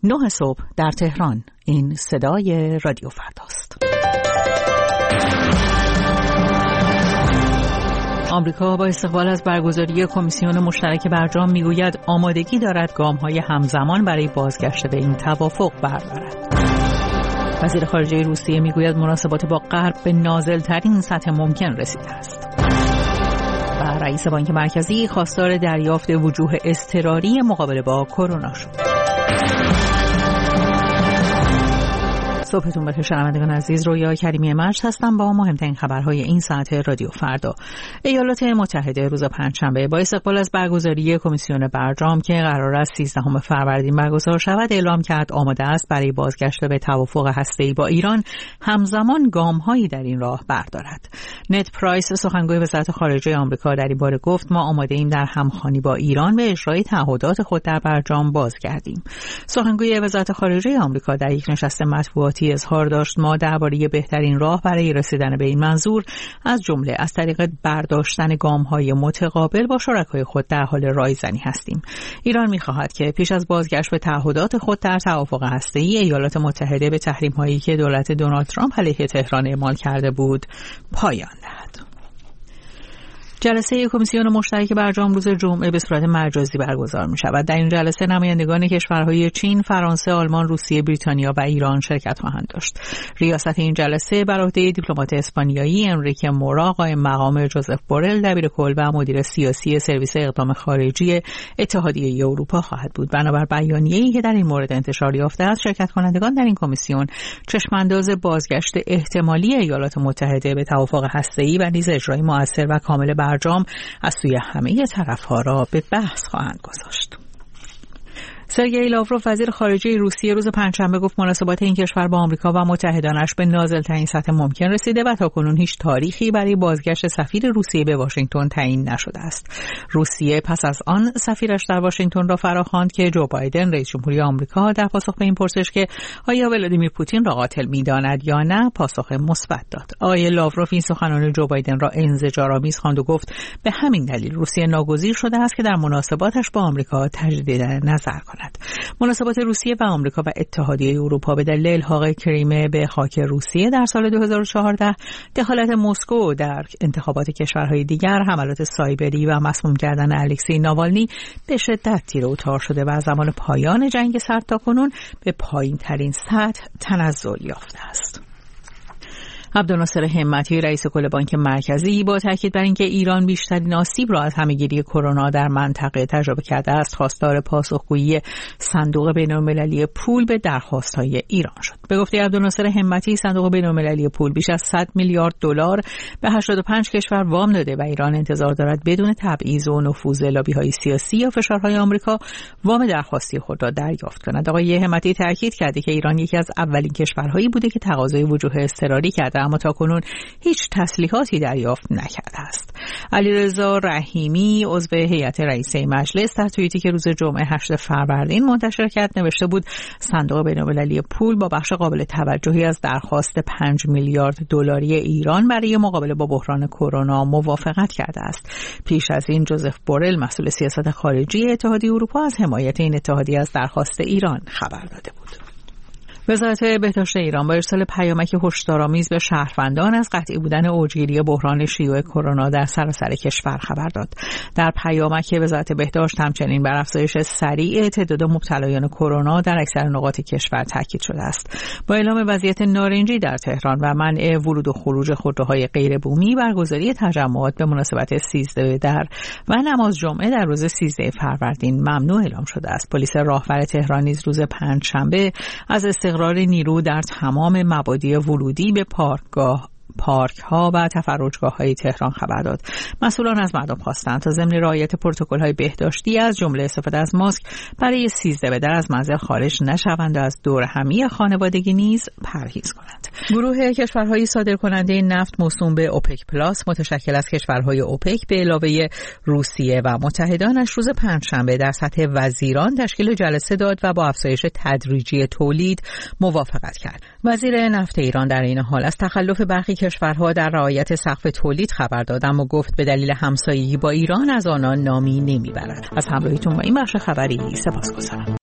9 صبح در تهران. این صدای رادیو فرداست. آمریکا با استقبال از برگزاری کمیسیون مشترک برجام میگوید آمادگی دارد گام‌های همزمان برای بازگشت به این توافق بردارد. وزیر خارجه روسیه میگوید مناسبات با غرب به نازل‌ترین سطح ممکن رسیده است. و رئیس بانک مرکزی خواستار دریافت وجوه اضطراری مقابله با کرونا شد. صبحتون بخیر شنوندگان عزیز، رویا کریمی مجد هستم با مهمترین خبرهای این ساعت رادیو فردا. ایالات متحده روز پنجشنبه با استقبال از برگزاری کمیسیون برجام که قرار است 13 فروردین برگزار شود اعلام کرد آماده است برای بازگشت به توافق هسته‌ای با ایران همزمان گام‌هایی در این راه بردارد. نت پرایس سخنگوی وزارت خارجه آمریکا در این باره گفت ما آماده ایم در همخوانی با ایران به اجرای تعهدات خود در برجام بازگردیم. سخنگوی وزارت خارجه آمریکا در یک نشست مطبوعاتی اظهار داشت ما درباره بهترین راه برای رسیدن به این منظور از جمله از طریق برداشتن گام‌های متقابل با شرکای خود در حال رایزنی هستیم. ایران می‌خواهد که پیش از بازگشت به تعهدات خود در توافق هسته‌ای ایالات متحده به تحریم‌هایی که دولت دونالد ترامپ علیه تهران اعمال کرده بود پایان دهد. جلسه کمیسیون مشترک برجام روز جمعه به صورت مجازی برگزار می شود. در این جلسه نمایندگان کشورهای چین، فرانسه، آلمان، روسیه، بریتانیا و ایران شرکت خواهند داشت. ریاست این جلسه بر عهده دیپلمات اسپانیایی انریکه مورا قائم مقام جوزف بورل دبیرکل و مدیر سیاسی سرویس اقدام خارجی اتحادیه اروپا خواهد بود. بنابر بیانیه‌ای که در این مورد انتشار یافته است، شرکت کنندگان در این کمیسیون چشمانداز بازگشت احتمالی ایالات متحده به توافق هسته‌ای و نیز اجرای مؤثر و کامل برجام از سوی همه طرف‌ها را به بحث خواهند گذاشت. سرگئی لاوروف وزیر خارجه روسیه روز پنجشنبه گفت مناسبات این کشور با آمریکا و متحدانش به نازل‌ترین سطح ممکن رسیده و تاکنون هیچ تاریخی برای بازگشت سفیر روسیه به واشنگتن تعیین نشده است. روسیه پس از آن سفیرش در واشنگتن را فراخواند که جو بایدن رئیس جمهوری آمریکا در پاسخ به این پرسش که آیا ولادیمیر پوتین را قاتل می‌داند یا نه پاسخ مثبت داد. آقای لاوروف این سخنان جو بایدن را انزجارآمیز خواند و گفت به همین دلیل روسیه ناگزیر شده است که در مناسباتش با آمریکا تجدید نظر کند. مناسبات روسیه و آمریکا و اتحادیه اروپا به دلیل الحاق کریمه به خاک روسیه در سال 2014، دخالت مسکو در انتخابات کشورهای دیگر، حملات سایبری و مسموم کردن الکسی ناوالنی به شدت تیر و تار شده و از زمان پایان جنگ سرد تاکنون به پایین‌ترین سطح تنزل یافته است. عبدالناصر همتی رئیس کل بانک مرکزی با تاکید بر اینکه ایران بیشترین آسیب را از همه‌گیری کرونا در منطقه تجربه کرده است، خواستار پاسخگویی صندوق بین‌المللی پول به درخواست‌های ایران شد. به گفته عبدالناصر همتی، صندوق بین‌المللی پول بیش از 100 میلیارد دلار به 85 کشور وام داده و ایران انتظار دارد بدون تبعیض و نفوذ لابی‌های سیاسی یا فشارهای آمریکا وام درخواستی خود را دریافت کند. آقای همتی تاکید کرده که ایران یکی از اولین کشورهایی بوده که تقاضای وجوه اضطراری کرده اما تاکنون هیچ تسلیحاتی دریافت نکرده است. علیرضا رحیمی عضو هیئت رئیسه مجلس در توییتی که روز جمعه 8 فروردین منتشر کرد نوشته بود صندوق بین‌المللی پول با بخش قابل توجهی از درخواست 5 میلیارد دلاری ایران برای مقابله با بحران کرونا موافقت کرده است. پیش از این جوزف بورل مسئول سیاست خارجی اتحادیه اروپا از حمایت این اتحادیه از درخواست ایران خبر داده بود. وزارت بهداشت ایران با ارسال پیامک هشدارآمیز به شهروندان از قطعی بودن اوجگیری بحران شیوع کرونا در سراسر کشور خبر داد. در پیامک وزارت بهداشت همچنین بر افزایش سریع تعداد مبتلایان کرونا در اکثر نقاط کشور تاکید شده است. با اعلام وضعیت نارنجی در تهران و منع ورود و خروج خودروهای غیر بومی، برگزاری تجمعات به مناسبت 13 در و نماز جمعه در روز 13 فروردین ممنوع اعلام شده است. پلیس راهور تهران نیز روز پنجشنبه از استقرار نیرو در تمام مبادی ورودی به پارک ها و تفرجگاه های تهران خبر داد. مسئولان از مردم خواستند تا ضمن رعایت پروتکل های بهداشتی از جمله استفاده از ماسک برای 13 در از منزل خارج نشوند و از دور همی خانوادگی نیز پرهیز کنند. گروه کشورهای صادرکننده نفت موسوم به اوپک پلاس متشکل از کشورهای اوپک به علاوه روسیه و متحدانش روز پنجشنبه در سطح وزیران تشکیل جلسه داد و با افزایش تدریجی تولید موافقت کرد. وزیر نفت ایران در این حال از تخلف برخی کشورها در رعایت سقف تولید خبر داد، اما گفت به دلیل همسایگی با ایران از آنان نامی نمیبرد. از همراهیتون با این بخش خبری سپاسگزارم.